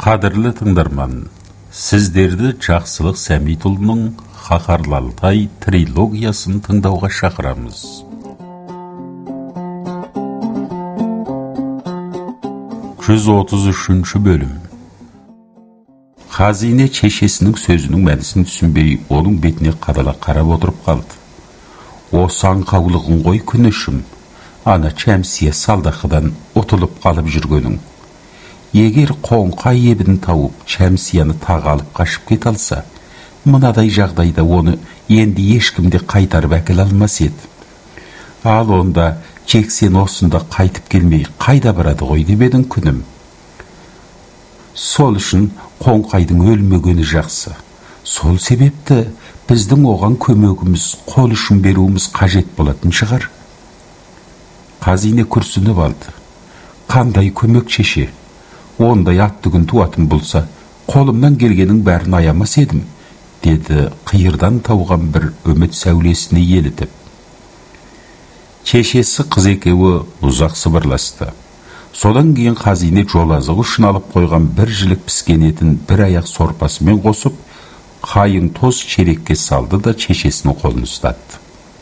Қадірлі тыңдарман, сіздерді Жақсылық Сәмитұлының Қаһарлы Алтай трилогиясын тыңдауға шақырамыз. Жүз 33 бөлім. Хазине шешесінің сөзінің мәнісін түсінбей, оның бетіне қадала қарап отырып қалды. Осы аңқаулығың ғой күнішім, ана Шәмсия салдақыдан ұтылып қалып жүргенің. Егер Қоңқай ебін тауып, Шәмсияны тағалып қашып кет алса, мынадай жағдайда оны енді ешкімде қайтарып әкеле алмас еді. Ал онда Жексен осында қайтып келмей қайда барады ғой деп едің күнім. Сол үшін Қоңқайдың өлмегені жақсы. Сол себепті біздің оған көмегіміз, қол ұшын беруіміз қажет болатын шығар. Хазине күрсініп алды. Қандай көмек шеше? Ондай атты күн туатын болса, қолымнан келгенің бәрін аямас едім, деді қиырдан тауған бір үміт сәулесіне елітіп. Шешесі қыз екеуі ұзақ сыбырласты. Содан кейін Хазине жолазық үшін алып қойған бір жілік піскен етін бір аяқ сорпасымен қосып, қайың тоз шелекке салды да шешесінің қолын ұстатты.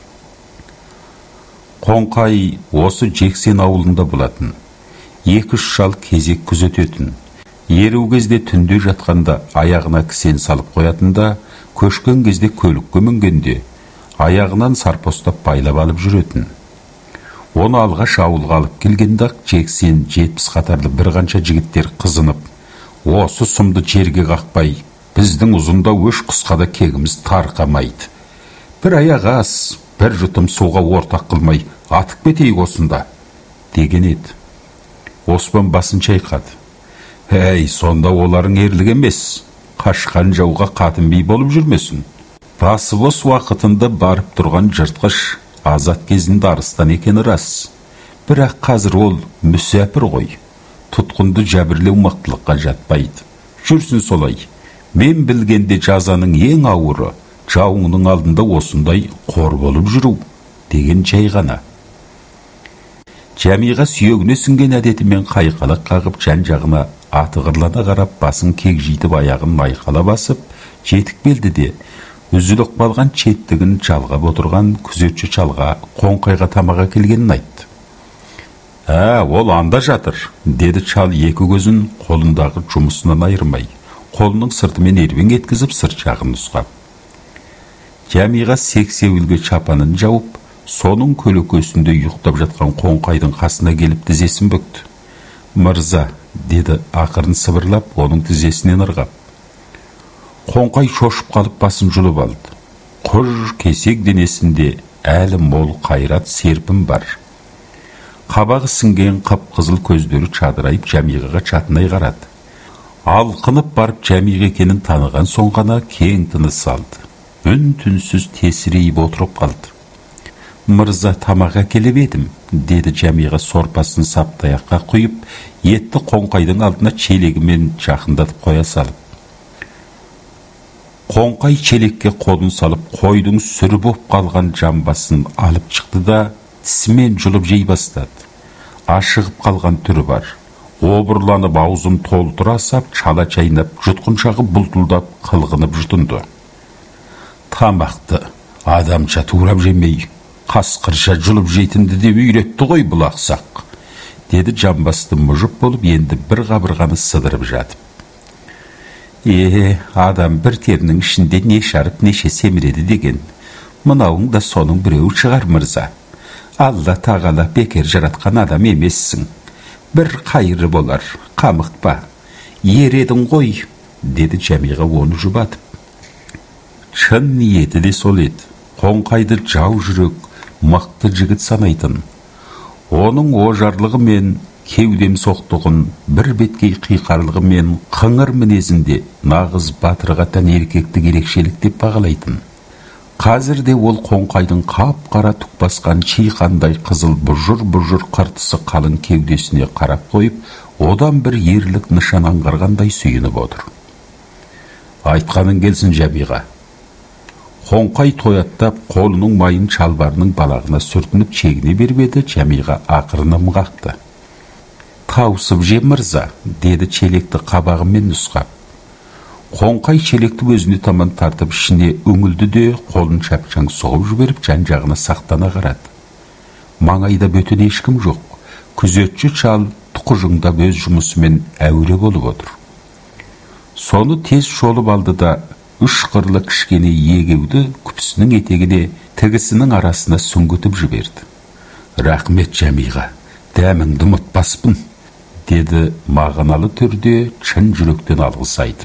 Қоңқай осы Жексен ауылында болатын. 2-3 шал кезек күзететін. Еру кезде түнде жатқанда аяғына кісен салып қоятында, көшкен кезде көлікке мінгенде аяғынан сарпостап байлап алып жүретін. Оны алғаш ауылға алып келгенде Жексен 70 қатарлы бір қанша жігіттер қызынып, осы сұмды жерге қақпай, біздің ұзында өш қысқада кегіміз тарқамайды. Бір аяқ ас, бір жұтым суға ортақ қылмай, атып кетейік осында, деген еді. Оспан басын шайқады. Әй, сонда оларың ерлік емес, қашқан жауға қатын би болып жүрмесін. Басы бос уақытында барып тұрған жыртқыш, азат кезінде арыстан екені рас. Бірақ қазір ол мүсәпір ғой, тұтқынды жәбірлеу мақтылыққа жатпайды. Жүрсін солай, мен білгенде жазаның ең ауыры, жауыңның алдында осындай қор болып жүру, деген жай ғана. Жәмиға сүйегіне сіңген әдетімен қайқалақ қағып жан-жағына атығырлана қарап, басын кегжейтіп аяғын майқала басып, жетік келді де, үзіліп қалған четтігін жалғап отырған күзетші шалға Қоңқайға тамаға келгенін айтты. Ол анда жатыр, деді шал екі көзін қолындағы жұмысынан айырмай, қолының сыртымен ербең еткізіп сырт жағын нұсқап. Жәмиға сексеуілге чапанын жауып, соның көлөкесінде ұйықтап жатқан Қоңқайдың қасына келіп тізесін бүкті. Мырза, деді ақырын сыбырлап, оның тізесінен ырғап. Қоңқай шошып қалып басын жұлып алды. Құр кесек денесінде әлі мол қайрат серпін бар. Қабағы сіңген қып-қызыл көздері чадырайып Жәмиғаға чатынай қарады. Алқынып барып Жәмиға екенін таныған соң ғана кең тыныс алды. Үн-түнсіз тесірейіп отырып қалды. Мырза, тамақ әкеліп едім, деді Жәмиға сорпасын саптаяққа құйып, етті Қоңқайдың алдына челегімен жақындатып қоя салып. Қоңқай челекке қолын салып, қойдың сүрі боп қалған жамбасын алып шықты да, тісімен жұлып жей бастады. Ашығып қалған түрі бар. Обырланып аузын толтыра сап, шала чайнап, жұтқыншағы бұлтылдап, қылғынып жұтынды. Тамақты адамша турап жемей, қасқырша жұлып жейтінді деп үйретті ғой бұл ақсақ, деді жамбасты мұжып болып, енді бір қабырғаны сыдырып жатып. Адам бір терінің ішінде не шарып, неше семіреді деген. Мынауың да соның біреуі шығар, мырза. Алла тағала бекер жаратқан адам емессің. Бір қайыры болар, қамықпа. Ередің ғой, деді Жәмиға оны жұбатып. Шын ниеті де сол еді. Қоңқайды жау жүрек, мықты жігіт санайтын. Оның ожарлығы мен кеудем соқтығын, бір беткей қиқарлығы мен қыңыр мінезінде нағыз батырға тән еркектік ерекшелік деп бағалайтын. Қазірде ол Қоңқайдың қап-қара түк басқан чиқандай қызыл бұжыр-бұжыр қыртысы қалың кеудесіне қарап қойып, одан бір ерлік нышан аңғарғандай сүйініп отыр. Айтқаның келсін, Жәмиға. Қоңқай тояттап, қолының майын шалбарының балағына сүртініп чегіне бербеді, Жәмиға ақырына қақты. Таусып же мырза, деді челекті қабағымен нұсқап. Қоңқай челекті өзіне таман тартып ішіне үңілді де қолын шапшаң соғып жіберіп жан-жағына сақтана қарады. Маңайда бөтен ешкім жоқ. Күзетші шал тұқыжыңдап өз жұмысымен әуре болып отыр. Соны тез шолып алды да үш қырлы кішкене егеуді күпісінің етегіне тігісінің арасына сүңгітіп жіберді. Рахмет Жәмиға, дәміңді ұмытпаспын, деді мағыналы түрде шын жүректен алғыс айтып.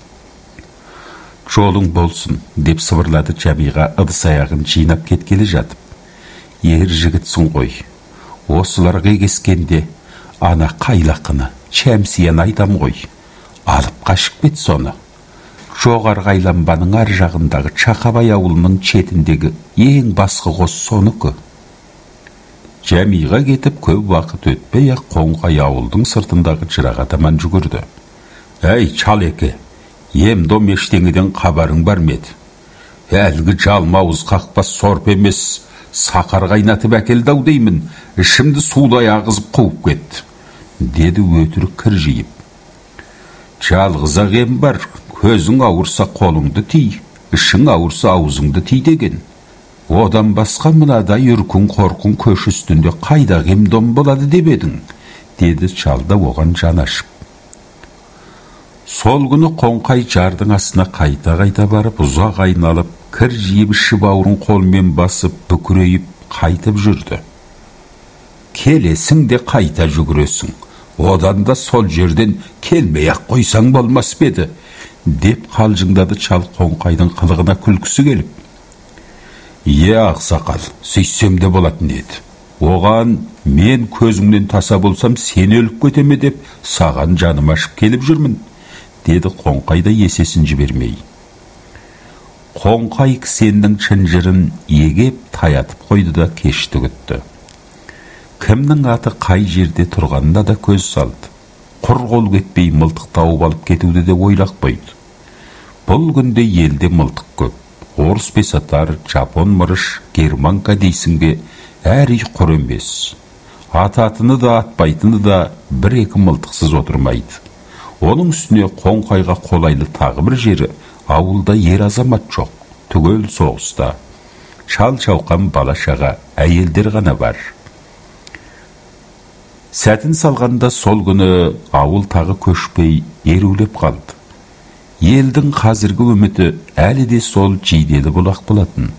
Жолың болсын, деп сыбырлады Жәмиға ыдыс аяғын жинап кеткелі жатып. Ер жігітсің ғой. Осыларға кескенде ана қайлақыны Шәмсияны айтам ғой. Алып қашып кет соны. Жоғарғы айланбаның ар жағындағы Чақабай ауылының четіндегі ең басқы қос соныкі. Жәмиға кетіп көп уақыт өтпей-ақ Қоңқай ауылдың сыртындағы жыраға таман жүгірді. Әй, Чалеке, емдом ештеңеден хабарың бар ме еді? Әлгі жалмауыз қақпас сорп емес, сақар қайнатып әкелді-ау деймін, ішімді судай ағызып қуып кетті, деді өтірік кіржиіп. Жалғыз-ақ ем бар, көзің ауырса қолыңды тий, ішің ауырса аузыңды тий деген. Одан басқа мынадай үркін қорқын көш үстінде қайда емдом болады деп едің, деді шалда оған жан ашып. Сол күні Қоңқай жардың астына қайта-қайта барып, ұзақ айналып, кір жиып іші бауырын қолмен басып, бүкірейіп, қайтып жүрді. Келесің де қайта жүгіресің, одан да сол жерден келмей-ақ қойсаң болмас беді, деп қалжыңдады шал Қоңқайдың қылығына күлкісі келіп. Ақсақал, сөйсем де болатын еді. Оған мен көзіңнен таса болсам, сен өліп кетеме деп, саған жаным ашып келіп жүрмін, деді Қоңқай да есесін жібермей. Қоңқай кісеннің шынжырын егеп таятып қойды да кешті күтті. Кімнің аты қай жерде тұрғанына да көз салды. Құр қол кетпей мылтық тауып алып кетуді де ойлап қойды. Бұл күнде елде мылтық көп. Орыс бесатар, жапон мырыш, германка дейсің бе, әр үй құр емес. Ататыны да атпайтыны да бір-екі мылтықсыз отырмайды. Оның үстіне Қоңқайға қолайлы тағы бір жері, ауылда ер азамат жоқ, түгел соғыста. Шал-шауқан бала-шаға, әйелдер ғана бар. Сәтін салғанда сол күні ауыл тағы көшпей ерулеп қалды. Елдің қазіргі үміті әлі де сол Жиделі бұлақ болатын.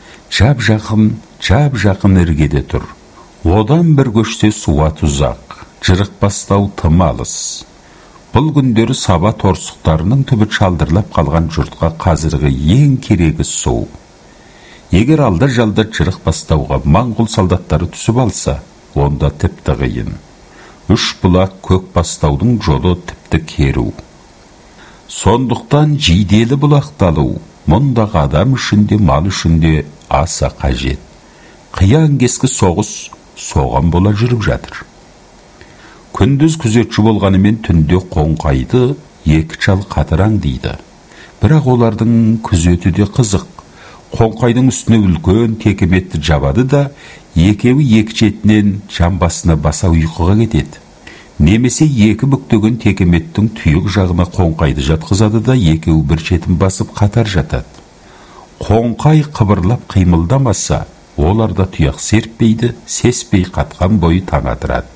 Жап-жақын іргеде тұр. Одан бір көшсе суат ұзақ, жырық бастау тым алыс. Бұл күндері саба торсықтарының түбі шалдырлап қалған жұртқа қазіргі ең керегі су. Егер алда-жалда жырық бастауға Моңғол солдаттары түсіп алса, онда тіпті қиын. Үш бұлақ көк бастаудың жолы тіпті керу. Сондықтан Жиделі бұлақты алу мұндағы адам үшін де мал үшін де аса қажет. Қиян кескі соғыс соған бола жүріп жатыр. Күндіз күзетші болғанымен түнде Қоңқайды екі шал қатыраң дейді. Бірақ олардың күзеті де қызық. Қоңқайдың үстіне үлкен текеметті жабады да, екеуі екі шетінен жамбасына баса ұйқыға кетеді. Немесе екі бүктеген текеметтің тұйық жағына Қоңқайды жатқызады да, екеуі бір шетін басып қатар жатады. Қоңқай қыбырлап қимылдамаса, олар да тұяқ серппейді, сеспей қатқан бойы таң атырады.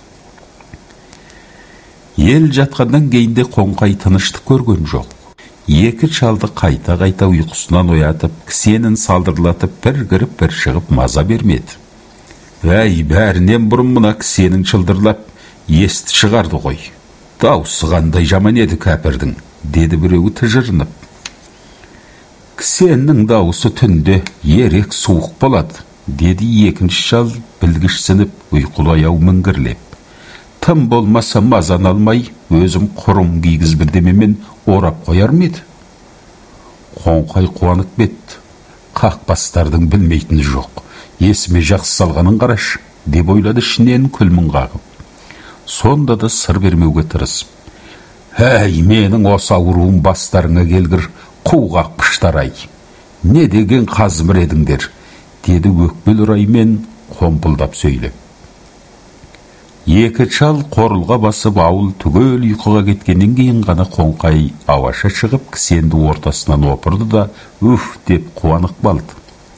Ел жатқаннан кейінде Қоңқай тыныштық көрген жоқ. Екі шалды қайта-қайта ұйқысынан оятып, кісенін салдырлатып, бір кіріп, бір шығып маза бермеді. Әй, бәрінен бұрын мына кісенің шылдырлап, есті шығарды ғой. Даусы қандай жаман еді кәпірдің, деді біреуі тыжырынып. Кісеннің даусы түнде ерек суық болады, деді екінші шал білгішсініп ұйқылаяу мінгірлеп. Тым болмаса мазан алмай, өзім құрым кигіз бірдемемен орап қояр меді? Қоңқай қуанып кетті. Қақпастардың білмейтіні жоқ. Есіме жақсы салғанын қараш, деп ойлады ішінен күлмін қағып. Сонда да сыр бермеуге тырысып. Әй, менің осы ауруым бастарыңа келгір, қуғақпыштар-ай. Не деген қазымыр едіңдер, деді өкпел ұраймен қомпылдап сөйлеп. Екі шал қорылға басып ауыл түгел ұйқыға кеткеннен кейін ғана Қоңқай ауаша шығып кісенді ортасынан опырды да «Үф!» деп қуанық балды.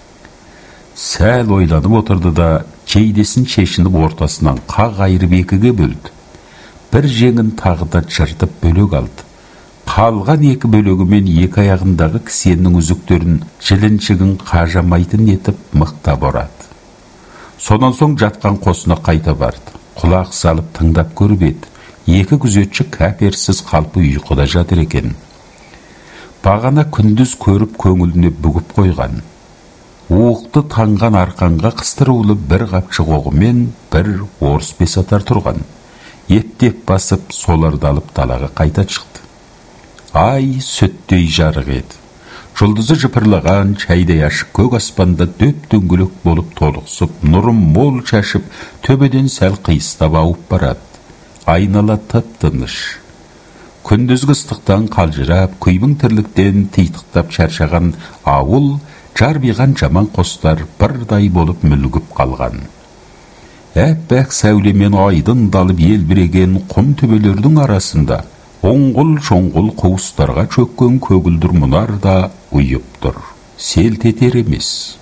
Сәл ойланып отырды да жейдесін шешініп ортасынан қақ айырып екіге бөлді. Бір жеңін тағы да жыртып бөлек алды. Қалған екі бөлегімен екі аяғындағы кісеннің үзіктерін жіліншігін қажамайтын етіп мықтап орады. Сонан соң жатқан қосына қайта барды. Құлақ салып тыңдап көріп еді. Екі күзетші кәперсіз қалпы ұйқыда жатыр екен. Бағана күндіз көріп көңіліне бүгіп қойған. Уықты таңған арқанға қыстырулы бір қапшық оғымен бір орыс бесатар тұрған. Ептеп басып соларды алып далаға қайта шықты. Ай сүттей жарық еді. Жұлдызы жыпырлаған шайдай ашық көк аспанда дөп-дөңгелек болып толықсып, нұрым мол шашып, төбеден сәл қиыстап ауып барады. Айнала тып-тыныш. Күндізгі ыстықтан қалжырап, күйбің тірліктен титықтап шаршаған ауыл, жарбиған жаман қостар бірдай болып мүлгіп қалған. Әппақ сәулемен айдын далып елбіреген құм төбелердің арасында оңғыл-шоңғыл қуыстарға чөккен көгілдір мұнар да ұйып тұр. Селт етер емес.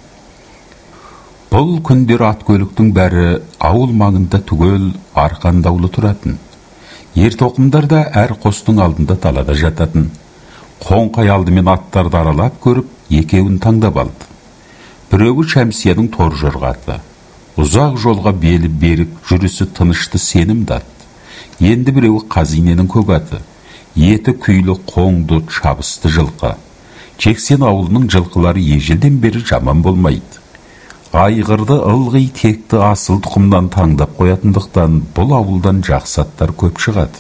Бұл күндер ат көліктің бәрі ауыл маңында түгел арқандаулы тұратын. Ертоқымдар да әр қостың алдында далада жататын. Қоңқай алдымен аттарды аралап көріп, екеуін таңдап алды. Біреуі Шәмсияның торжорға аты. Ұзақ жолға белі берік, жүрісі тынышты сенімді ат. Енді біреуі Қазиненің көк аты. Еті күйлі қоңды шабысты жылқы. Жексен ауылының жылқылары ежелден бері жаман болмайды. Айғырды ылғи текті асыл тұқымдан таңдап қоятындықтан бұл ауылдан жақсы аттар көп шығады.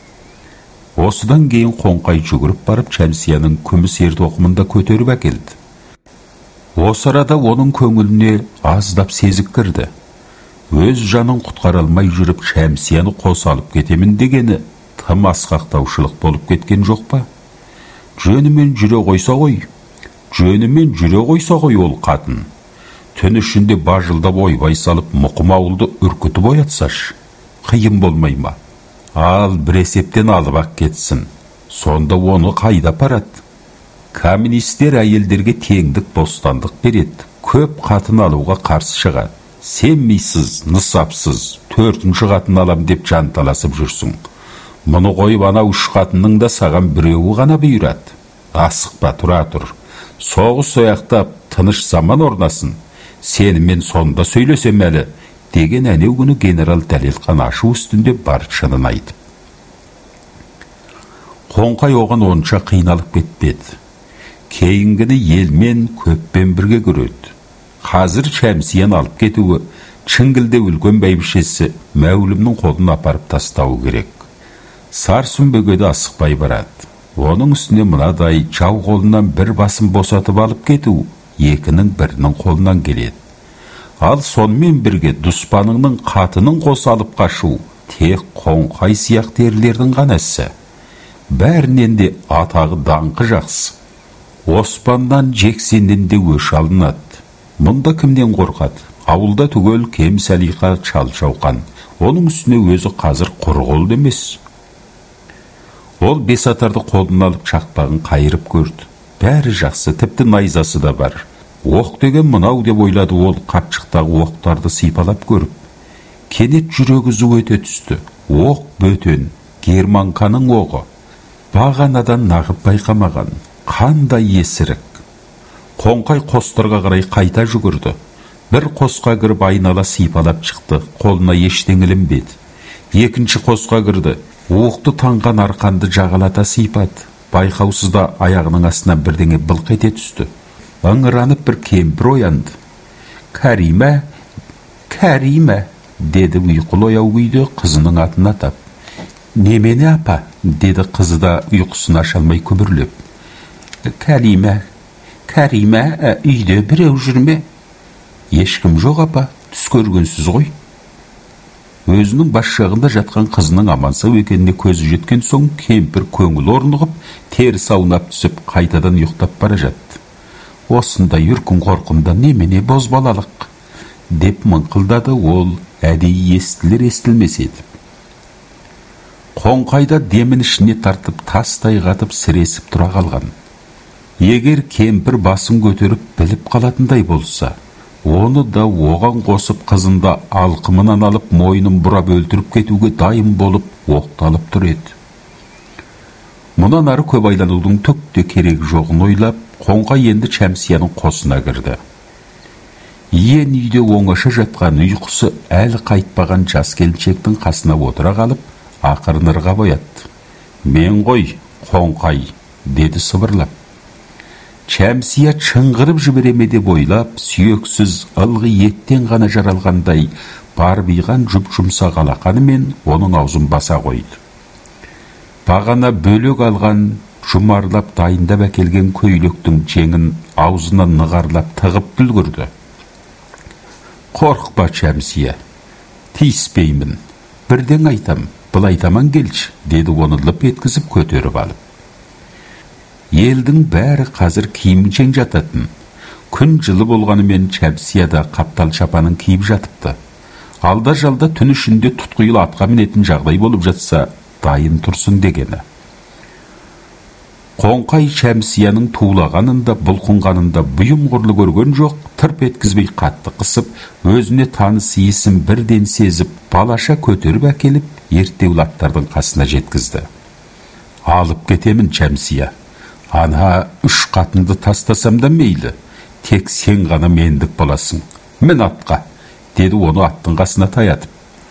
Осыдан кейін Қоңқай жүгіріп барып Шәмсияның күміс ертоқымында көтеріп әкелді. Осы арада оның көңіліне аздап сезік кірді. Өз жанын құтқара алмай жүріп Шәмсияны қос алып кетемін дегені тым асқақтаушылық болып кеткен жоқ па? Жөнімен жүре қойса ғой ол қатын. Түн ішінде бажылдап ойбай салып мұқым ауылды үркітіп оятсаш, қиын болмай ма? Ал бір есептен алып ақ кетсін. Сонда оны қайда апарады? Коммунистер әйелдерге теңдік бостандық береді. Көп қатын алуға қарсы шығады. Сенмейсіз, нысапсыз, төртінші қатын алам деп жанталасып жүрсің. Мұны қойып анау үш қатынның да саған біреуі ғана бұйырады. Асықпа, тұра тұр. Соғыс сояқтап, тыныш заман орнасын. Сенімен сонда сөйлесем әлі, деген әнеу күні генерал Дәлелхан ашу үстінде бар шынын айтып. Қоңқай оған онша қиналып кетпеді. Кейінгіні елмен көппен бірге көреді. Қазір Шәмсияны алып кетуі, Шіңгілде өлген бәйбішесі Мәулімнің қолын апарып тастауы керек. Сарсүмбөгеді асықпай барады. Оның үстіне мынадай жау қолынан бір басын босатып алып кету, екінің бірінің қолынан келеді. Ал сонымен бірге дұспаныңның қатының қос алып қашу, тек Қоңқай сияқты ерлердің ғана ісі. Бәрінен де атағы даңқы жақсы. Оспаннан Жексеннен де өш алынады. Мұнда кімнен қорқады? Ауылда түгел кем сәлиқа шал-шауқан. Оның үстіне өзі қазір құрғол емес. Ол бесатарды қолына алып шақпағын қайырып көрді. Бәрі жақсы, тіпті найзасы да бар. Оқ деген мынау деп ойлады ол қапшықтағы оқтарды сипалап көріп. Кенет жүрегі зу ете түсті. Оқ бөтен, Германканың оғы. Бағанадан нағып байқамаған. Қандай есірік. Қоңқай қостарға қарай қайта жүгірді. Бір қосқа кіріп айнала сипалап шықты. Қолына ештеңе ілінбеді. Екінші қосқа кірді. Оқты таңған арқанды жағалата сипады. Байқаусызда аяғының астынан бірдеңе былқ ете түсті. Ыңыранып бір кемпір оянды. Кәрима, деді ұйқылы ояу күйде қызының атын атап. Немене апа, деді қызы да ұйқысын аша алмай күбірлеп. Кәрима, үйде біреу жүрме? Ешкім жоқ апа, түс көргенсіз ғой. Өзінің бас жағында жатқан қызының аман-сау екеніне көзі жеткен соң кемпір көңіл орнығып, теріс аунап түсіп, қайтадан ұйықтап бара жатты. Осындай үркін қорқымда немене бозбалалық, деп мыңқылдады ол әдейі естілер естілмес еді. Қоңқайда демін ішіне тартып тастай қатып сіресіп тұра қалған. Егер кемпір басын көтеріп біліп қалатындай болса, оны да оған қосып қызында алқымынан алып мойнын бұрап өлтіріп кетуге дайын болып оқталып тұр еді. Мұнан ары көп айланудың түк те керек жоғын ойлап, Қоңқай енді Шәмсияның қосына кірді. Иен үйде оңаша жатқан ұйқысы әлі қайтпаған жас келіншектің қасына отыра қалып, ақырын ырғап оятты. «Мен ғой, Қоңқай», деді сыбырлап. Шәмсия шыңғырып жібереме деп ойлап, сүйексіз ылғи еттен ғана жаралғандай барбиған жұп-жұмсақ алақанымен оның аузын баса қойды. Бағана бөлек алған, жұмарлап дайындап әкелген көйлектің жеңін аузына нығарлап тығып бүлгірді. «Қорықпа, Шәмсия, тиіспеймін. Бірден айтам, былай таман келші», деді оны лып еткізіп көтеріп алып. Елдің бәрі қазір киімшең жататын. Күн жылы болғанымен Шәмсия да қаптал шапанын киіп жатыпты. Алда-жалда түн ішінде тұтқиыл атқа мінетін жағдай болып жатса, дайын тұрсын дегені. Қоңқай Шәмсияның тулағанында, бұлқынғанында бұйым құрлы көрген жоқ, тырп еткізбей қатты қысып, өзіне таныс иісін бірден сезіп, балаша көтеріп әкеліп, ертеул аттардың қасына жеткізді. «Алып кетемін, Шәмсия. Ана 3 қатынды тастасам да мейлі, тек сен ғана мендік боласың. Мін атқа», деді оны аттың қасына таятып.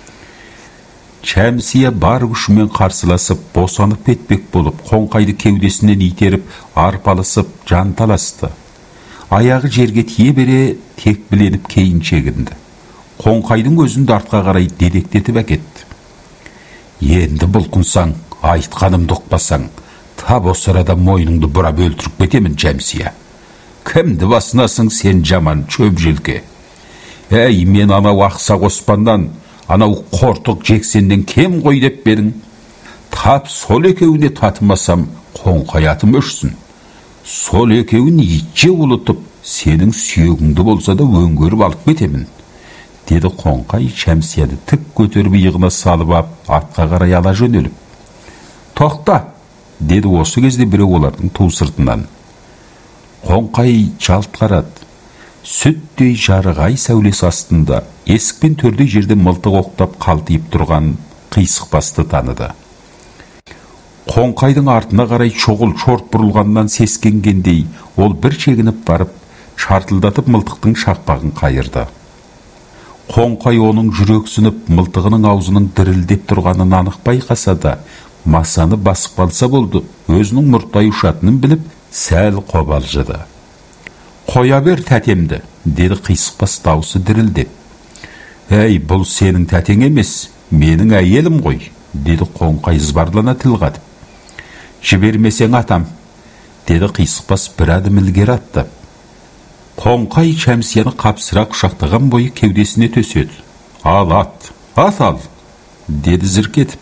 Шәмсия бар күшімен қарсыласып, босанып кетпек болып, Қоңқайды кеудесінен итеріп, арпалысып, жанталасты. Аяғы жерге тие бере, тек біленіп кейін шегінді. Қоңқайдың өзін артқа қарай дедектетіп әкетті. «Енді бұлқынсаң, айтқанымды ұқпасаң, тап осы арада мойныңды бұрап өлтіріп кетемін, Шәмсия. Кімді басынасың сен жаман шөп желке? Әй, мен анау ақсақ оспаннан, анау қортық жексенден кем ғой деп берің. Тап сол екеуіне татымасам, Қоңқай атым өшсін. Сол екеуін итше ұлытып, сенің сүйегіңді болса да өңгеріп алып кетемін», деді Қоңқай Шәмсияны тік көтеріп иығына салып ап, атқа қарай ала жөнеліп. «Тоқта», деді осы кезде біреу олардың ту сыртынан. Қоңқай жалт қарады. Сүттей жарық ай сәулесі астында есікпен төрдей жерде мылтық оқтап қалтиып тұрған Қисықбасты таныды. Қоңқайдың артына қарай шоғыл шорт бұрылғаннан сескенгендей, ол бір шегініп барып, шартылдатып мылтықтың шақпағын қайырды. Қоңқай оның жүрексініп, мылтығының аузының дірілдеп тұрғанын анық байқаса да, масаны басып қалса болды, өзінің мұрттай ұшатынын біліп, сәл қобалжыды. «Қоя бер тәтемді», деді Қисықбас даусы дірілдеп. «Әй, бұл сенің тәтең емес, менің әйелім ғой», деді Қоңқай ызбарлана тіл қатып. «Жібермесең атам», деді Қисықбас бір адым ілгері аттап. Қоңқай Шәмсияны қапсыра құшақтаған бойы кеудесіне төседі. «Ал, ат ал», деді зіркетіп.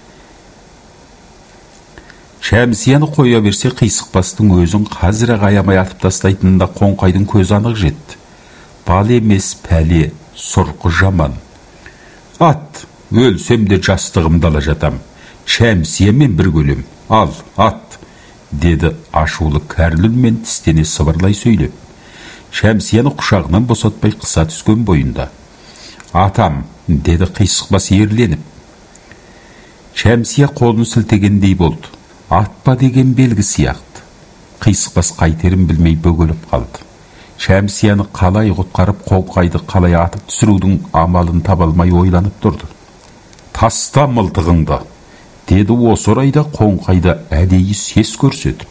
Шәмсияны қоя берсе, Қисықбастың өзін қазір аямай атып тастайтынында Қоңқайдың көзі анық жетті. Бал емес пәле, сұрқы жаман. «Ат, өлсем де жастығымды ала жатам. Шәмсиямен бір өлем. Ал, ат», деді ашулы кәрлі үнмен тістене сыбырлай сөйлеп. Шәмсияны құшағынан босатпай қыса түскен бойында. «Атам», деді Қисықбас ерленіп. Шәмсия қолын сілтегендей болды. Атпа деген белгі сияқты. Қисықбас қайтерін білмей бөгеліп қалды. Шәмсияны қалай құтқарып, Қоңқайды қалай атып түсірудің амалын таба алмай ойланып тұрды. «Таста мылтығыңды», деді осы орайда Қоңқайда әдейі сес көрсетіп.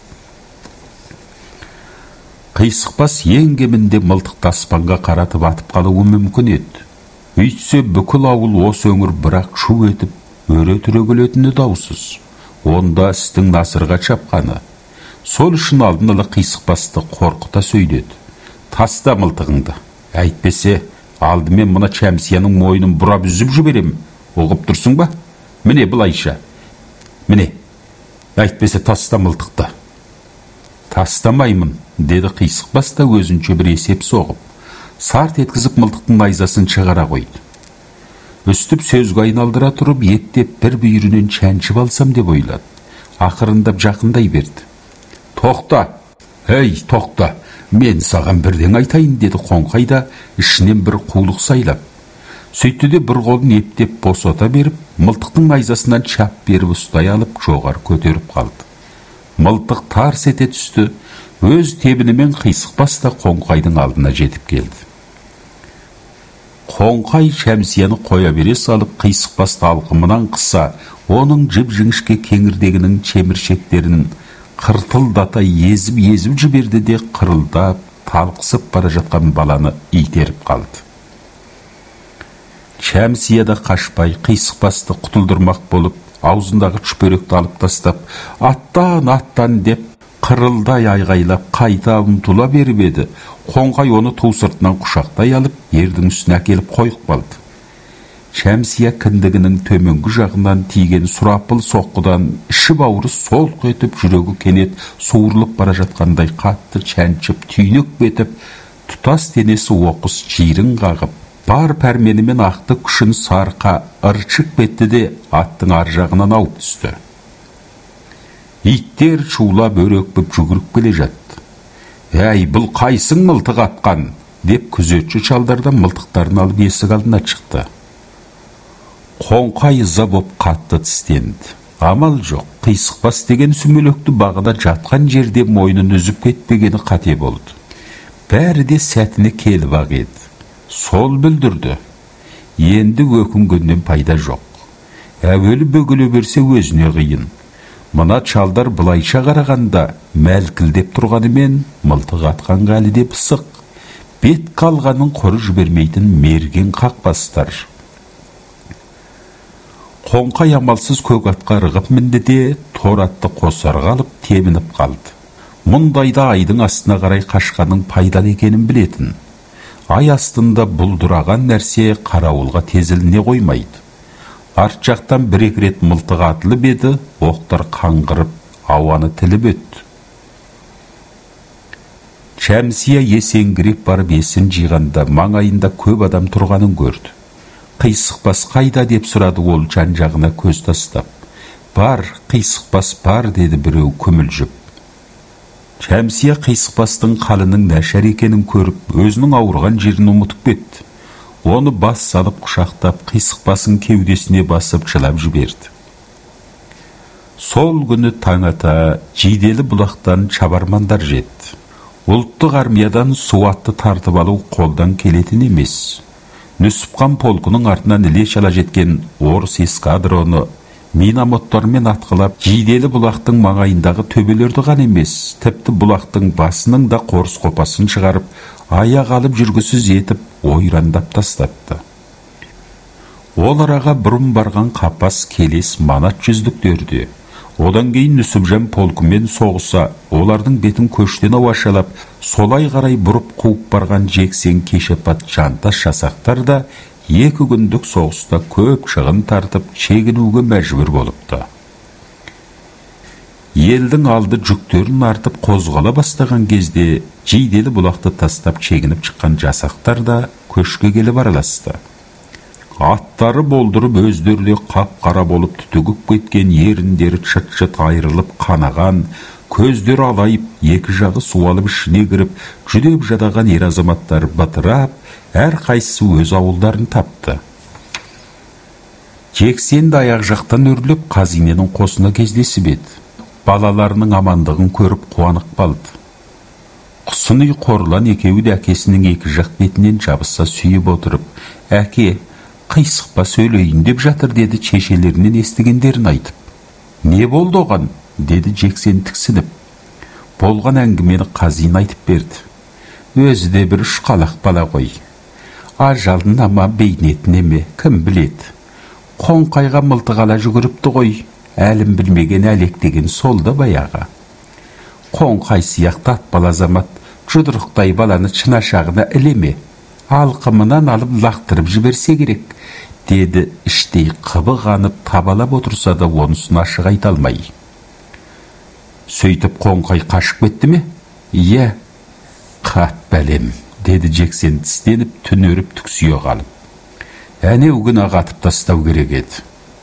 Қисықбас ең кемінде мылтықты аспанға қаратып атып қалуы мүмкін еді. Үйтсе бүкіл ауыл осы өңір бірақ шу етіп, өре түрегелетіні даусыз. Онда істің насырға чапқаны. Сол үшін алдын ала Қисықбасты қорқыта сөйледі. «Таста мылтығыңды. Әйтпесе, алдымен мына Шәмсияның мойнын бұрап үзіп жіберем. Оғып тұрсың ба? Міне былайша. Міне. Әйтпесе таста мылтықты». «Тастамаймын», деді Қисықбас та өзінше бір есеп соғып. Сарт еткізіп мылтықтың найзасын шығара қойды. Өстіп сөзге айналдыра тұрып, еттеп бір бүйірінен чәншіп алсам деп ойлады. Ақырындап жақындай берді. Тоқта, тоқта, мен саған бірден айтайын, деді Қоңқай да ішінен бір қулық сайлап. Сөйтті де бір қолын ептеп босата беріп, мылтықтың найзасынан чап беріп ұстай алып, жоғар көтеріп қалды. Мылтық тарс ете түсті, өз тебінімен қисық баста Қоңқайдың алдына жетіп келді. Қоңқай Шәмсияны қоя бере салып, қисық басты алқымынан қыса, оның жіп-жіңішке кеңірдегінің чеміршектерін қыртылдата езіп жіберді де қырылдап, талқысып бара жатқан баланы итеріп қалды. Шәмсия да қашпай, қисық басты құтылдырмақ болып, аузындағы шүперекті алып тастап, аттан деп қырылдай айғайлап қайта ұмтыла беріп еді. Қоңқай оны ту сыртынан құшақтай алып, ердің үстіне әкеліп қойып қалды. Шәмсия кіндігінің төменгі жағынан тиген сұрапыл соққыдан іші бауыры солқ етіп, жүрегі кенет суырылып бара жатқандай қатты чәншіп, түйнек бетіп, тұтас денесі оқыс жирін қағып, бар пәрменімен ақты күшін сарқа ырчық бетті де аттың ар жағынан ауып түсті. Иттер шулап өрекпіп жүгіріп келе жатты. «Әй, бұл қайсың мылтық атқан?» деп күзетші шалдардан мылтықтарын алып есік алдына шықты. Қоңқай ыза боп қатты тістенді. Амал жоқ, қисық бас деген сүмелекті бағына жатқан жерде мойнын үзіп кетпегені қате болды. Бәрі де сәтіне келіп ақ еді. Сол бүлдірді. Енді өкінгеннен пайда жоқ. Әуелі бөгіле берсе өзіне қиын. Мына чалдар былайша қарағанда мәлкілдеп тұрғанымен мылтық атқанға әлі де пысық. Бет қалғанын қоры жібермейтін мерген қақпастар. Қоңқай амалсыз көк атқа ырғып мінді де тор атты қосарға алып тебініп қалды. Мұндайда айдың астына қарай қашқаның пайдалы екенін білетін. Ай астында бұлдыраған нәрсе қарауылға тезіліне қоймайды. Арт жақтан бір-екі рет мылтық атылып еді, оқтар қаңғырып, ауаны тіліп өтті. Шәмсия есеңгіреп барып есін жиғанда маңайында көп адам тұрғанын көрді. Қисық бас қайда деп сұрады ол жан-жағына көз тастап. Бар, қисық бас бар, деді біреу күмілжіп. Шәмсия қисық бастың қалының нашар екенін көріп, өзінің ауырған жерін ұмытып кетті. Оны бас салып құшақтап, қисық басын кеудесіне басып жылап жіберді. Сол күні таң ата Жиделі бұлақтан шабармандар жетті. Ұлттық армиядан суатты тартып алу қолдан келетін емес. Нүсіпхан полкының артынан іле шала жеткен орыс эскадроны миномоттормен атқылап, Жиделі бұлақтың маңайындағы төбелерді ғана емес, тіпті бұлақтың басының да қорыс қопасын шығарып, аяқ алып жүргісіз етіп, ойрандап тастатты. Ол араға бұрын барған қапас келес манат жүздіктерді. Одан кейін Нүсіпжан полкымен соғыса, олардың бетін көштен ауашалап, солай қарай бұрып қуып барған Жексен Кешепат жантас жасақтар да 2 күндік соғыста көп шығын тартып, шегінуге мәжбүр болыпты. Елдің алды жүктерін артып қозғала бастаған кезде Жиделі бұлақты тастап шегініп шыққан жасақтар да көшке келіп араласты. Аттары болдырып өздеріне қап-қара болып түтігіп кеткен, еріндері чыт-чыт айырылып қанаған, көздері алайып, екі жағы суалып ішіне кіріп, жүдеп жадаған ер азаматтар батырап, әр қайсысы өз ауылдарын тапты. Жексен аяқ жақтан өрлеп қазиненің қосына кездесіп еді. Балаларының амандығын көріп қуанып қалды. Құсыны қорлан екеуі де әкесінің екі жақ бетінен жабыса сүйіп отырып, «Әке, қисық бас өлейін деп жатыр», деді шешелерінен естігендерін айтып. «Не болды оған?» деді Жексен тіксініп. Болған әңгімені қазин айтып берді. Өзі де бір ұшқалақ бала ғой. Ажалын ама бейнетін еме, кім біледі. Қоңқайға мылтық ала жүгіріпті ғой. Әлім білмеген әлек деген сол да баяға. Қоңқай сияқты атпал азамат жұдырықтай баланы шынашағына ілеме, алқымынан алып лақтырып жіберсе керек, деді іштей қыбығанып табалап отырса да онысын ашық айта алмай. Сөйтіп Қоңқай қашып кетті ме? Иә, қат бәлем, деді Жексен тістеніп түнеріп түксие қалып. әне үгін ағатып тастау керек еді.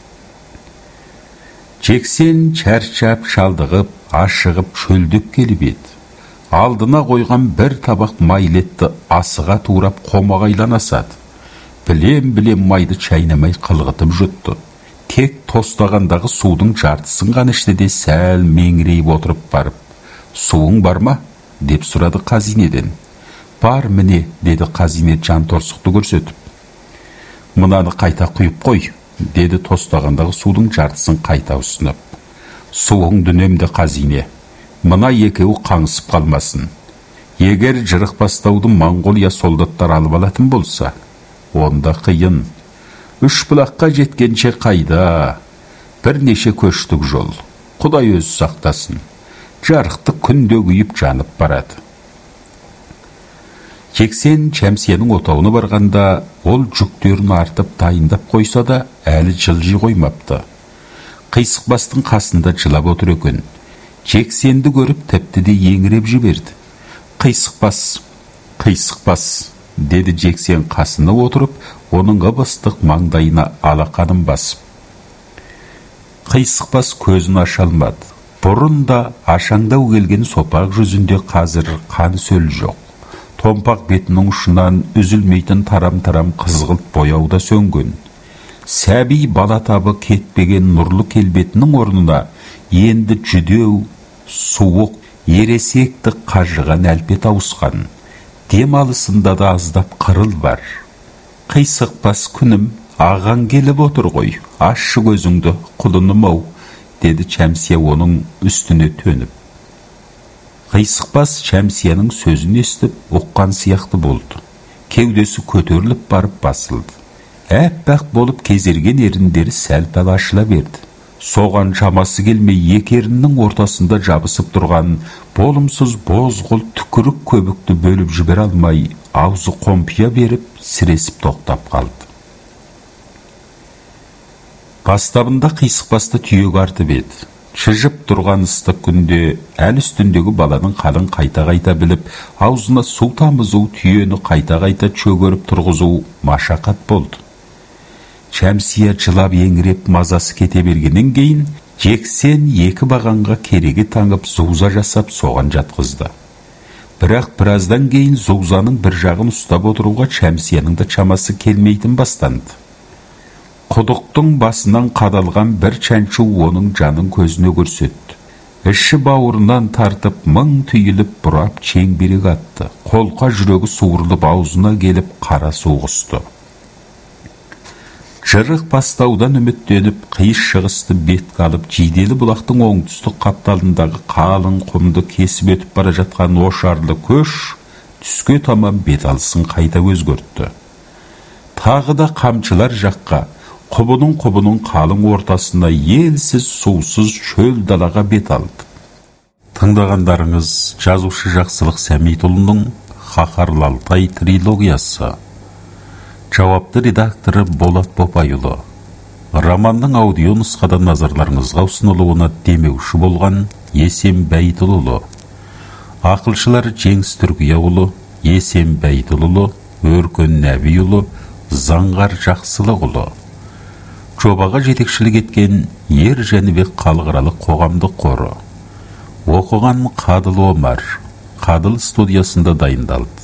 Жексен чарчап, шалдығып, ашығып, шөлдеп келіп еді. Алдына қойған бір табақ майлетті асыға турап қомағайлан асады. Білем майды чайнамай қылғытып жұтты. Тек тостағандағы судың жартысын ғана ішті де сәл меңірейіп отырып барып, «Суың бар ма?» деп сұрады Қазинеден. «Бар міне», деді Қазине жан торсықты көрсетіп. «Мынаны қайта құйып қой», деді тостағандағы судың жартысын қайта ұсынып. «Суың дүнемді, Қазине. Мына екеуі қаңсып қалмасын. Егер жырық бастауды Моңғолия солдаттар алып алатын болса, онда қиын. Үш бұлаққа жеткенше қайда? Бірнеше көштік жол. Құдай өзі сақтасын. Жарықты күнде күйіп жанып барады». Жексен Шәмсияның отауына барғанда, ол жүктерін артып дайындап қойса да, әлі жылжи қоймапты. Қисықбастың қасында жылап отыр екен. Жексенді көріп тіпті де еңіреп жіберді. «Қисықбас», деді Жексен қасына отырып, оның ыбыстық маңдайына алақанын басып. Қисықбас көзін аша алмады. Бұрын да ашаңдау келген сопақ жүзінде қазір қан сөл жоқ. Томпақ бетінің ұшынан үзілмейтін тарам-тарам қызғылт бояуда сөнген. Сәби бала табы кетпеген нұрлы келбетінің орнына енді жүдеу, суық, ересекті қажыған әлпет ауысқан. Дем алысында да аздап қырыл бар. «Қисықбас күнім, ағаң келіп отыр ғой, ашшы көзіңді, құлыным-ау», деді Шәмсия оның үстіне төніп. Қисықбас Шәмсияның сөзін естіп, ұққан сияқты болды. Кеудесі көтеріліп барып басылды. Әппақ болып кезерген еріндері сәл-пәл ашыла берді. Соған шамасы келмей екі еріннің ортасында жабысып тұрған болымсыз бозғыл түкірік көбікті бөліп жібере алмай, аузы қомпия беріп, сіресіп тоқтап қалды. Бастабында Қисықбасты түйек артып еді. Шыжып тұрған ыстық күнде әл үстіндегі баланың қалың қайта-қайта біліп, аузына су тамызу, түйені қайта-қайта чөгеріп тұрғызу машақат болды. Шәмсия жылап еңіреп мазасы кете бергеннен кейін, Жексен екі бағанға кереге таңып зуза жасап соған жатқызды. Бірақ біраздан кейін зузаның бір жағын ұстап отыруға Шәмсияның да шамасы келмейтін бастанды. Құдықтың басынан қадалған бір чәнчу оның жанын көзіне көрсетті. Іші бауырынан тартып, мың түйіліп бұрап чеңберек атты. Қолқа жүрегі суырылып аузына келіп қара су құсты. Жырық бастаудан үміттеніп, қиыс шығысты бет қалып, Жиделі бұлақтың оңтүстік қапталындағы қалың құмды кесіп өтіп бара жатқан ошарлы көш түске таман бет алысын қайта өзгертті. Тағы да қамшылар жаққа, құбының қалың ортасына елсіз, сусыз шөл далаға бет алды. Тыңдағандарыңыз жазушы Жақсылық Сәмитұлының Қаһарлы Алтай трилогиясы. Жауапты редакторы Болат Бопайұлы. Романның аудио нұсқадан назарларыңызға ұсынылуына демеуші болған Есен Бәйтұлы. Ақылшылар Жеңіс Түркияұлы, Есен Бәйтұлы, Өркен Нәбиұлы, Заңғар Жақсылықұлы. Жобаға жетекшілік еткен Ер Жәнібек Халықаралық қоғамдық қоры. Оқыған Қадыл Омар, Қадыл студиясында дайындалды.